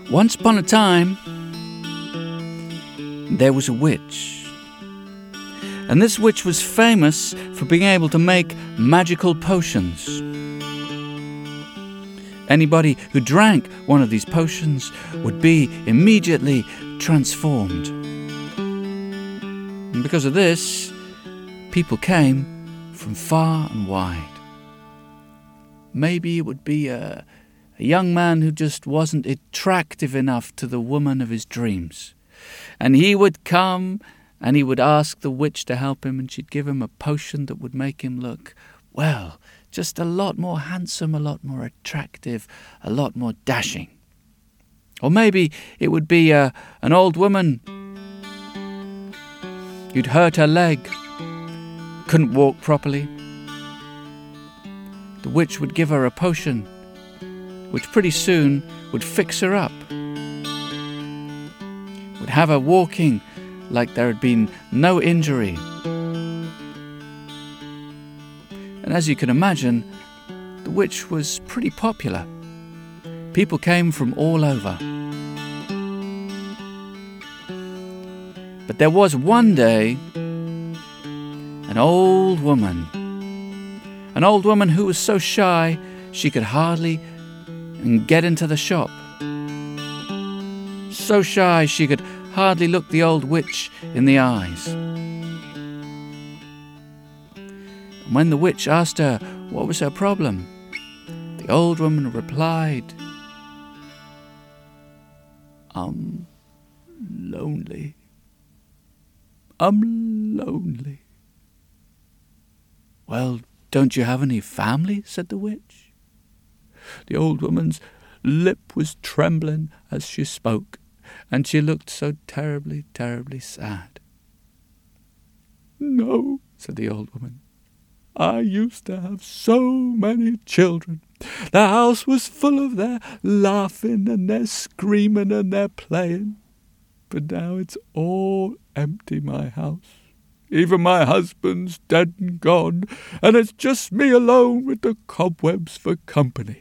Once upon a time, there was a witch. And this witch was famous for being able to make magical potions. Anybody who drank one of these potions would be immediately transformed. And because of this, people came from far and wide. Maybe it would be a young man who just wasn't attractive enough to the woman of his dreams. And he would come and he would ask the witch to help him, and she'd give him a potion that would make him look, well, just a lot more handsome, a lot more attractive, a lot more dashing. Or maybe it would be an old woman who'd hurt her leg, couldn't walk properly. The witch would give her a potion which pretty soon would fix her up, would have her walking like there had been no injury. And as you can imagine, the witch was pretty popular. People came from all over. But there was one day an old woman who was so shy she could hardly get into the shop. So shy she could hardly look the old witch in the eyes. And when the witch asked her what was her problem, the old woman replied, I'm lonely. I'm lonely. Well, don't you have any family? Said the witch. The old woman's lip was trembling as she spoke, and she looked so terribly, terribly sad. No, said the old woman. I used to have so many children. The house was full of their laughing and their screaming and their playing. But now it's all empty, my house. Even my husband's dead and gone, and it's just me alone with the cobwebs for company.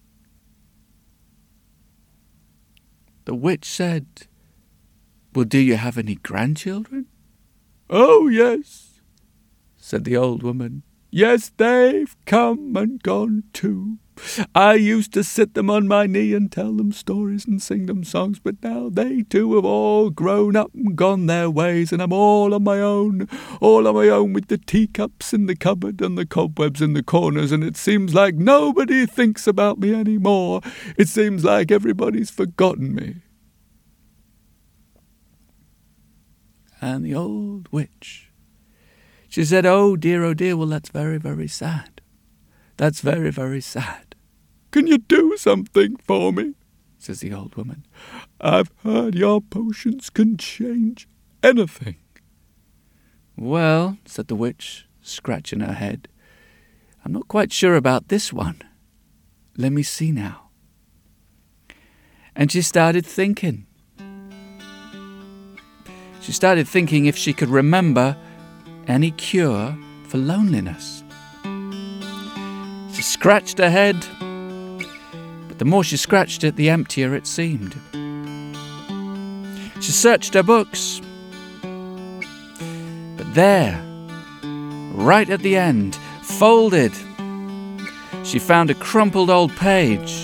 The witch said, Well, do you have any grandchildren? Oh, yes, said the old woman. Yes, they've come and gone too. I used to sit them on my knee and tell them stories and sing them songs, but now they too have all grown up and gone their ways, and I'm all on my own with the teacups in the cupboard and the cobwebs in the corners, and it seems like nobody thinks about me any more. It seems like everybody's forgotten me. And the old witch, she said, oh dear, well, that's very, very sad. That's very, very sad. Can you do something for me? Says the old woman. I've heard your potions can change anything. Well, said the witch, scratching her head, I'm not quite sure about this one. Let me see now. And she started thinking. She started thinking if she could remember any cure for loneliness. She scratched her head, but the more she scratched it, the emptier it seemed. She searched her books, but there, right at the end, folded, she found a crumpled old page,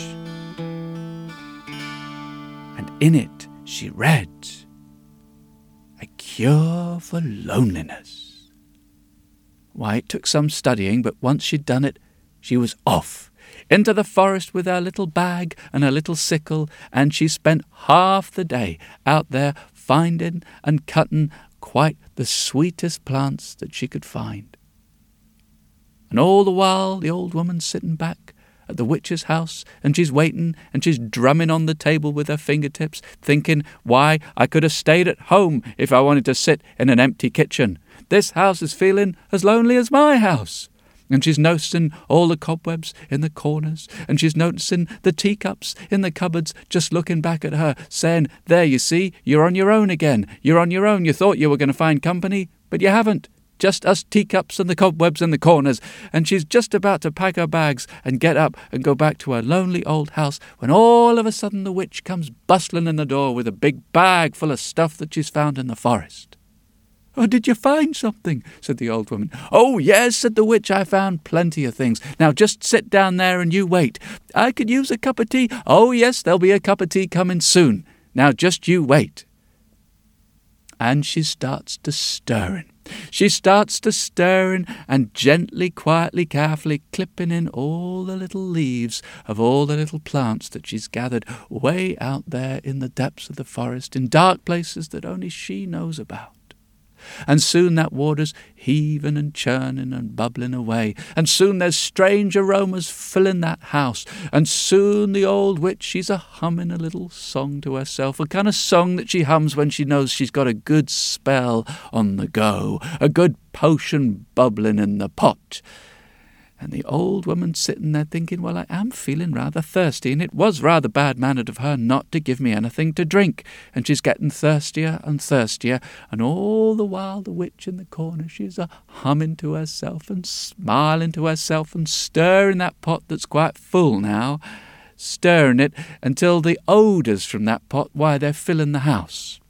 and in it she read, A Cure for Loneliness. Why, it took some studying, but once she'd done it, she was off into the forest with her little bag and her little sickle, and she spent half the day out there finding and cutting quite the sweetest plants that she could find. And all the while the old woman's sitting back at the witch's house, and she's waiting, and she's drumming on the table with her fingertips, thinking, why, I could have stayed at home if I wanted to sit in an empty kitchen. This house is feeling as lonely as my house. And she's noticing all the cobwebs in the corners, and she's noticing the teacups in the cupboards just looking back at her, saying, there, you see, you're on your own again. You're on your own. You thought you were going to find company, but you haven't. just us teacups and the cobwebs in the corners, and she's just about to pack her bags and get up and go back to her lonely old house when all of a sudden the witch comes bustling in the door with a big bag full of stuff that she's found in the forest. "Oh, did you find something?" said the old woman. "Oh, yes," said the witch, "I found plenty of things. Now just sit down there and you wait. I could use a cup of tea." "Oh, yes, there'll be a cup of tea coming soon. Now just you wait." And she starts to stirring. She starts to stirring and gently, quietly, carefully clipping in all the little leaves of all the little plants that she's gathered way out there in the depths of the forest, in dark places that only she knows about. And soon that water's heaving and churning and bubbling away, and soon there's strange aromas filling that house, and soon the old witch, she's a-humming a little song to herself, a kind of song that she hums when she knows she's got a good spell on the go, a good potion bubbling in the pot. And the old woman's sitting there thinking, well, I am feeling rather thirsty, and it was rather bad-mannered of her not to give me anything to drink. And she's getting thirstier and thirstier, and all the while the witch in the corner, she's a-humming to herself and smiling to herself and stirring that pot that's quite full now, stirring it until the odours from that pot, why, they're filling the house.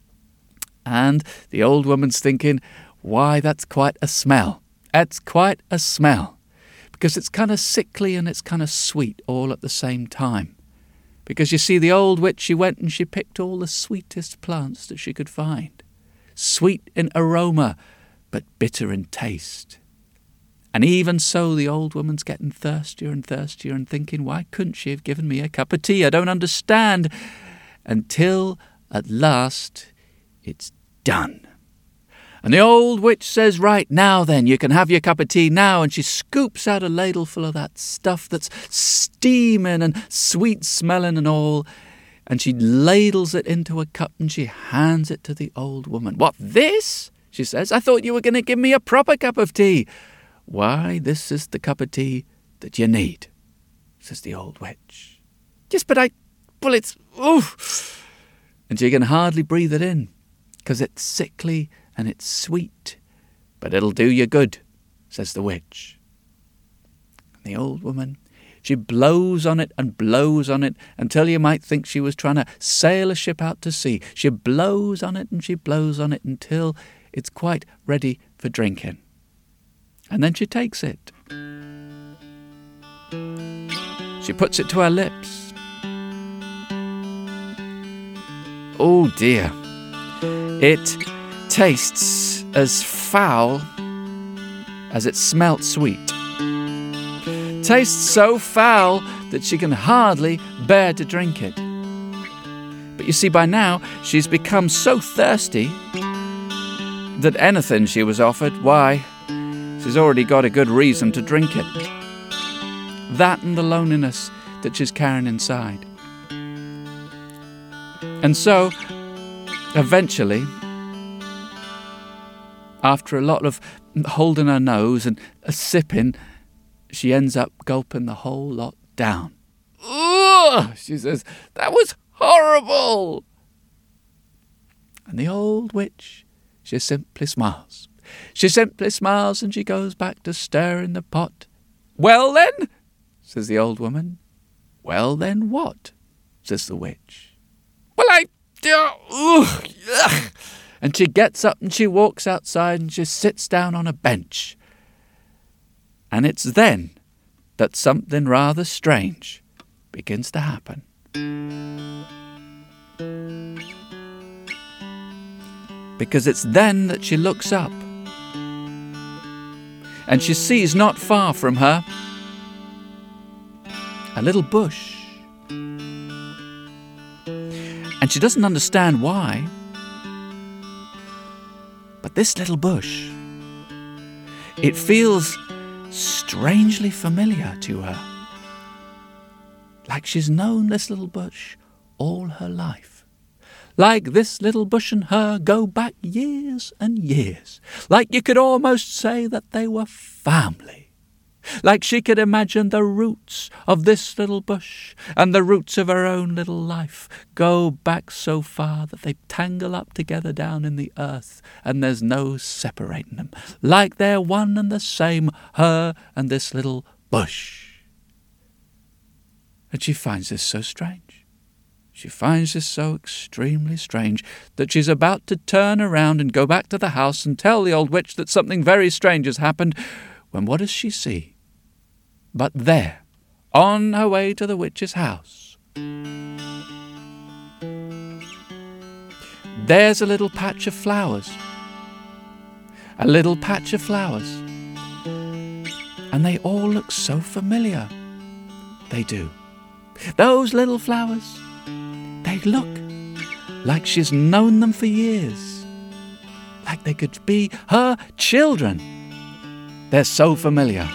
And the old woman's thinking, why, that's quite a smell. That's quite a smell. Because it's kind of sickly and it's kind of sweet all at the same time. Because you see, the old witch, she went and she picked all the sweetest plants that she could find. Sweet in aroma, but bitter in taste. And even so, the old woman's getting thirstier and thirstier and thinking, why couldn't she have given me a cup of tea? I don't understand. Until, at last, it's done. And the old witch says, right, now then, you can have your cup of tea now. And she scoops out a ladle full of that stuff that's steaming and sweet-smelling and all. And she ladles it into a cup and she hands it to the old woman. "What, this?" she says. "I thought you were going to give me a proper cup of tea." "Why, this is the cup of tea that you need," says the old witch. "Yes, but it's, oof." And she can hardly breathe it in, because it's sickly and it's sweet, but it'll do you good, says the witch. And the old woman, she blows on it and blows on it until you might think she was trying to sail a ship out to sea. She blows on it and she blows on it until it's quite ready for drinking. And then she takes it. She puts it to her lips. Oh dear. It tastes as foul as it smelt sweet. Tastes so foul that she can hardly bear to drink it. But you see, by now she's become so thirsty that anything she was offered, why, she's already got a good reason to drink it. That and the loneliness that she's carrying inside. And so, eventually, after a lot of holding her nose and sipping, she ends up gulping the whole lot down. "Ugh!" she says, "that was horrible!" And the old witch, she simply smiles. She simply smiles and she goes back to stirring the pot. "Well then," says the old woman. "Well then what?" says the witch. "Well, ugh." And she gets up and she walks outside and she sits down on a bench. And it's then that something rather strange begins to happen. Because it's then that she looks up. And she sees not far from her a little bush. And she doesn't understand why. But this little bush, it feels strangely familiar to her. Like she's known this little bush all her life. Like this little bush and her go back years and years. Like you could almost say that they were family. like she could imagine the roots of this little bush and the roots of her own little life go back so far that they tangle up together down in the earth, and there's no separating them, like they're one and the same, her and this little bush. And she finds this so strange. She finds this so extremely strange that she's about to turn around and go back to the house and tell the old witch that something very strange has happened, when what does she see? But there, on her way to the witch's house, there's a little patch of flowers. A little patch of flowers. And they all look so familiar. They do. Those little flowers, they look like she's known them for years. Like they could be her children. They're so familiar.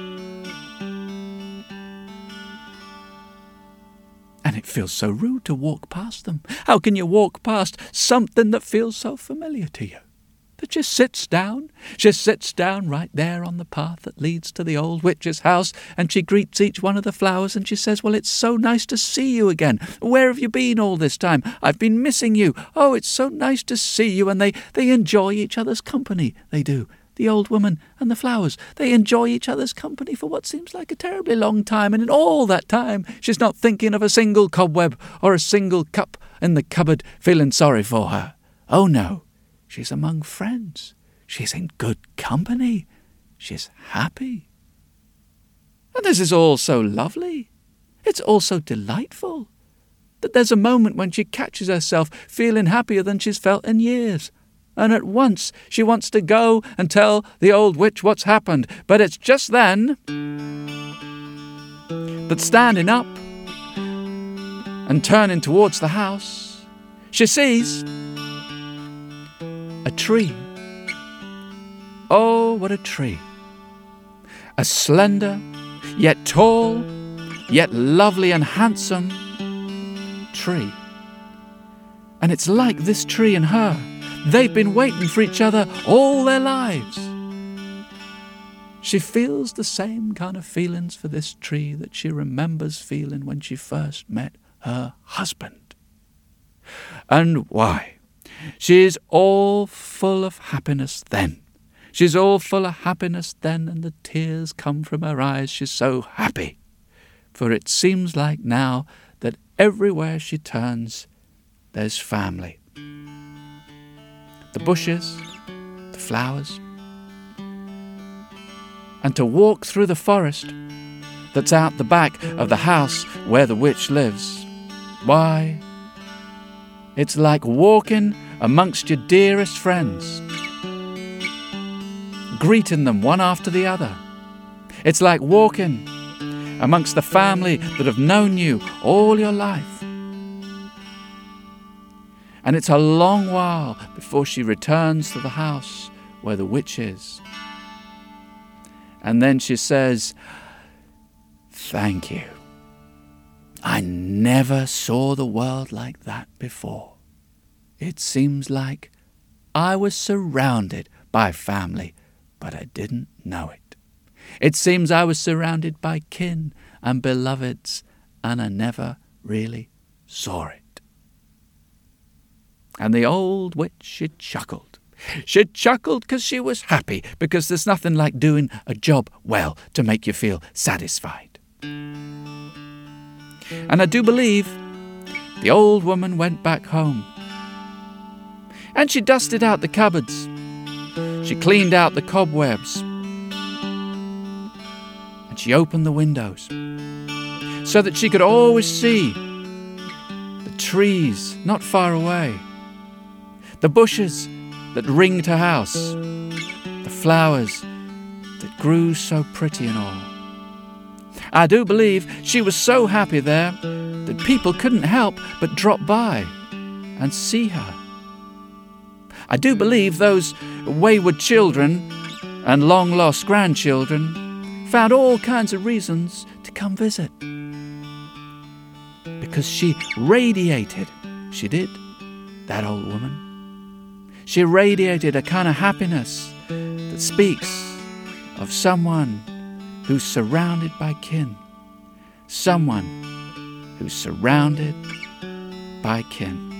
And it feels so rude to walk past them. How can you walk past something that feels so familiar to you? That she sits down right there on the path that leads to the old witch's house, and she greets each one of the flowers, and she says, "Well, it's so nice to see you again. Where have you been all this time? I've been missing you. Oh, it's so nice to see you." And they enjoy each other's company. They do. The old woman and the flowers, they enjoy each other's company for what seems like a terribly long time, and in all that time she's not thinking of a single cobweb or a single cup in the cupboard feeling sorry for her. Oh no. She's among friends. She's in good company. She's happy. And this is all so lovely. It's all so delightful that there's a moment when she catches herself feeling happier than she's felt in years. And at once she wants to go and tell the old witch what's happened. But it's just then that, standing up and turning towards the house, she sees a tree. Oh, what a tree. A slender, yet tall, yet lovely and handsome tree. And it's like this tree and her. They've been waiting for each other all their lives. She feels the same kind of feelings for this tree that she remembers feeling when she first met her husband. And why? She's all full of happiness then. She's all full of happiness then, and the tears come from her eyes. She's so happy. For it seems like now that everywhere she turns, there's family. The bushes, the flowers. And to walk through the forest that's out the back of the house where the witch lives, why, it's like walking amongst your dearest friends, greeting them one after the other. It's like walking amongst the family that have known you all your life. And it's a long while before she returns to the house where the witch is. And then she says, "Thank you. I never saw the world like that before. It seems like I was surrounded by family, but I didn't know it. It seems I was surrounded by kin and beloveds, and I never really saw it." And the old witch, she chuckled. She chuckled because she was happy, because there's nothing like doing a job well to make you feel satisfied. And I do believe the old woman went back home. And she dusted out the cupboards. She cleaned out the cobwebs. And she opened the windows so that she could always see the trees not far away, the bushes that ringed her house, the flowers that grew so pretty and all. I do believe she was so happy there that people couldn't help but drop by and see her. I do believe those wayward children and long-lost grandchildren found all kinds of reasons to come visit. Because she radiated, she did, that old woman. She radiated a kind of happiness that speaks of someone who's surrounded by kin. Someone who's surrounded by kin.